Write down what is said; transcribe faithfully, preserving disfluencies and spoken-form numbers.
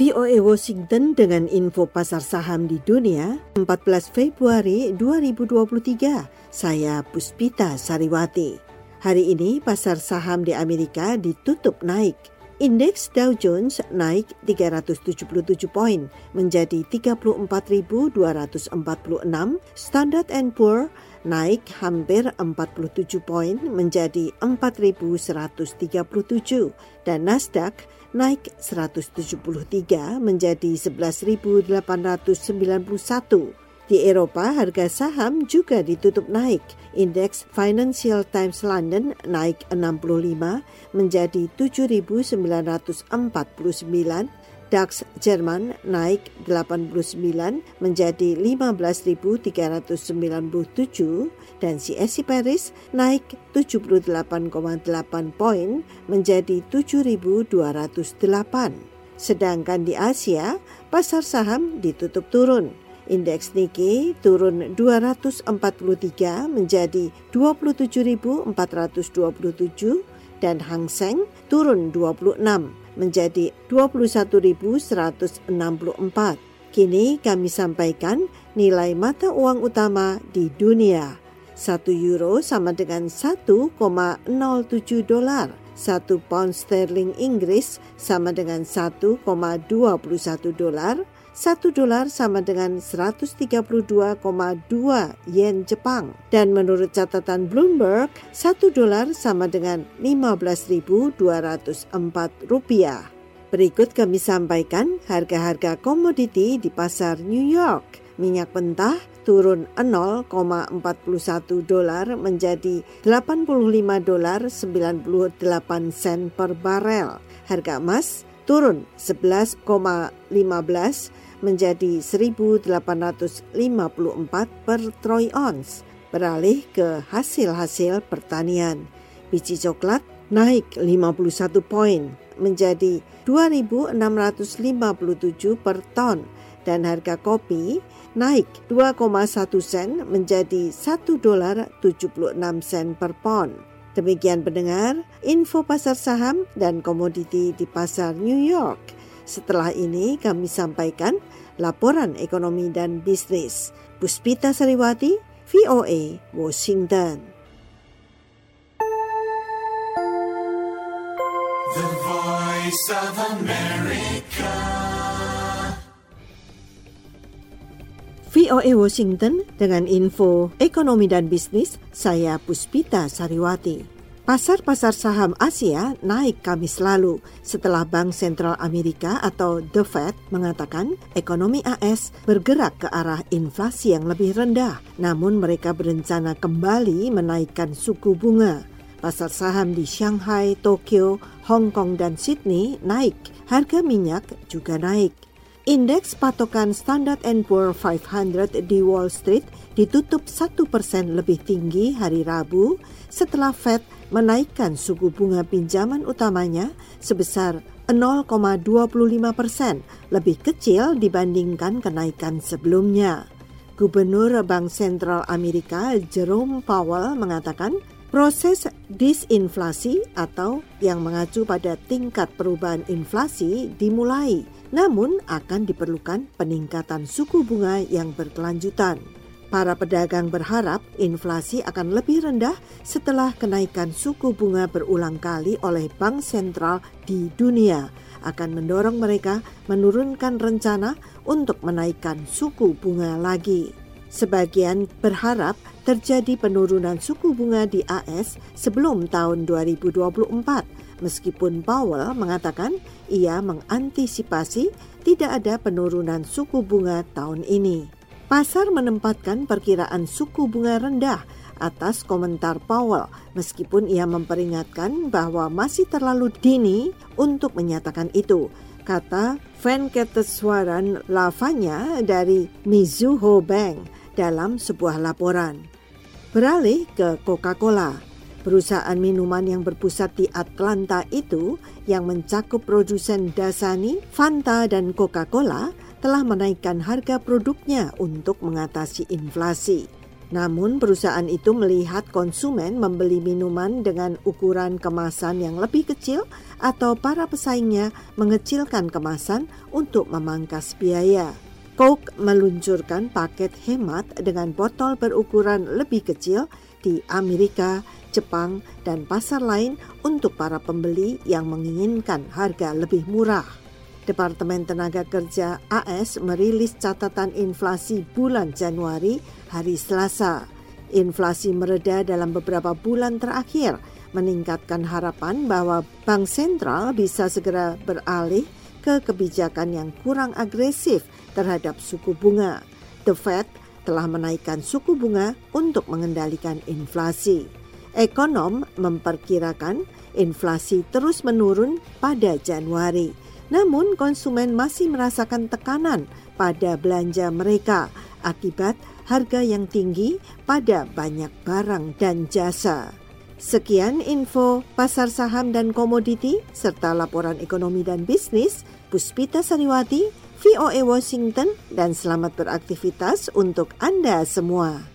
V O A Washington dengan info pasar saham di dunia empat belas Februari dua ribu dua puluh tiga. Saya Puspita Sariwati. Hari ini pasar saham di Amerika ditutup naik. Indeks Dow Jones naik tiga ratus tujuh puluh tujuh poin menjadi tiga puluh empat ribu dua ratus empat puluh enam. Standard and Poor naik hampir empat puluh tujuh poin menjadi empat ribu seratus tiga puluh tujuh dan Nasdaq naik seratus tujuh puluh tiga menjadi sebelas ribu delapan ratus sembilan puluh satu. Di Eropa, harga saham juga ditutup naik. Indeks Financial Times London naik enam puluh lima menjadi tujuh ribu sembilan ratus empat puluh sembilan. DAX Jerman naik delapan puluh sembilan menjadi lima belas ribu tiga ratus sembilan puluh tujuh dan C S I Paris naik tujuh puluh delapan koma delapan poin menjadi tujuh ribu dua ratus delapan. Sedangkan di Asia, pasar saham ditutup turun. Indeks Nikkei turun dua ratus empat puluh tiga menjadi dua puluh tujuh ribu empat ratus dua puluh tujuh dan Hang Seng turun dua puluh enam menjadi dua puluh satu ribu seratus enam puluh empat. Kini kami sampaikan nilai mata uang utama di dunia. Satu euro sama dengan satu koma nol tujuh dolar. Satu pound sterling Inggris sama dengan satu koma dua satu dolar. Satu dolar sama dengan seratus tiga puluh dua koma dua yen Jepang. Dan menurut catatan Bloomberg, satu dolar sama dengan lima belas ribu dua ratus empat rupiah. Berikut kami sampaikan harga-harga komoditi di pasar New York. Minyak mentah turun nol koma empat satu dolar menjadi delapan puluh lima dolar sembilan puluh delapan sen per barel. Harga emas turun sebelas koma lima belas menjadi seribu delapan ratus lima puluh empat per troy ounce. Beralih ke hasil-hasil pertanian. Biji coklat naik lima puluh satu poin menjadi dua ribu enam ratus lima puluh tujuh per ton dan harga kopi naik dua koma satu sen menjadi satu dolar tujuh puluh enam sen per pon. Demikian pendengar, info pasar saham dan komoditi di pasar New York. Setelah ini kami sampaikan laporan ekonomi dan bisnis. Puspita Sariwati, V O A, Washington. The Voice of America. V O A Washington dengan info ekonomi dan bisnis, saya Puspita Sariwati. Pasar-pasar saham Asia naik Kamis lalu setelah Bank Sentral Amerika atau The Fed mengatakan ekonomi A S bergerak ke arah inflasi yang lebih rendah, namun mereka berencana kembali menaikkan suku bunga. Pasar saham di Shanghai, Tokyo, Hong Kong, dan Sydney naik. Harga minyak juga naik. Indeks patokan Standard and Poor lima ratus di Wall Street ditutup satu persen lebih tinggi hari Rabu setelah Fed menaikkan suku bunga pinjaman utamanya sebesar nol koma dua lima persen, lebih kecil dibandingkan kenaikan sebelumnya. Gubernur Bank Sentral Amerika Jerome Powell mengatakan proses disinflasi atau yang mengacu pada tingkat perubahan inflasi dimulai, namun akan diperlukan peningkatan suku bunga yang berkelanjutan. Para pedagang berharap inflasi akan lebih rendah setelah kenaikan suku bunga berulang kali oleh bank sentral di dunia akan mendorong mereka menurunkan rencana untuk menaikkan suku bunga lagi. Sebagian berharap terjadi penurunan suku bunga di A S sebelum tahun dua ribu dua puluh empat, meskipun Powell mengatakan ia mengantisipasi tidak ada penurunan suku bunga tahun ini. Pasar menempatkan perkiraan suku bunga rendah atas komentar Powell, meskipun ia memperingatkan bahwa masih terlalu dini untuk menyatakan itu, kata Venkateswaran Lavanya dari Mizuho Bank dalam sebuah laporan. Beralih ke Coca-Cola. Perusahaan minuman yang berpusat di Atlanta itu yang mencakup produsen Dasani, Fanta, dan Coca-Cola telah menaikkan harga produknya untuk mengatasi inflasi. Namun perusahaan itu melihat konsumen membeli minuman dengan ukuran kemasan yang lebih kecil atau para pesaingnya mengecilkan kemasan untuk memangkas biaya. Coke meluncurkan paket hemat dengan botol berukuran lebih kecil di Amerika, Jepang, dan pasar lain untuk para pembeli yang menginginkan harga lebih murah. Departemen Tenaga Kerja A S merilis catatan inflasi bulan Januari hari Selasa. Inflasi mereda dalam beberapa bulan terakhir, meningkatkan harapan bahwa Bank Sentral bisa segera beralih ke kebijakan yang kurang agresif terhadap suku bunga. The Fed telah menaikkan suku bunga untuk mengendalikan inflasi. Ekonom memperkirakan inflasi terus menurun pada Januari. Namun konsumen masih merasakan tekanan pada belanja mereka akibat harga yang tinggi pada banyak barang dan jasa. Sekian info pasar saham dan komoditi serta laporan ekonomi dan bisnis. Puspita Sariwati, V O A Washington, dan selamat beraktivitas untuk Anda semua.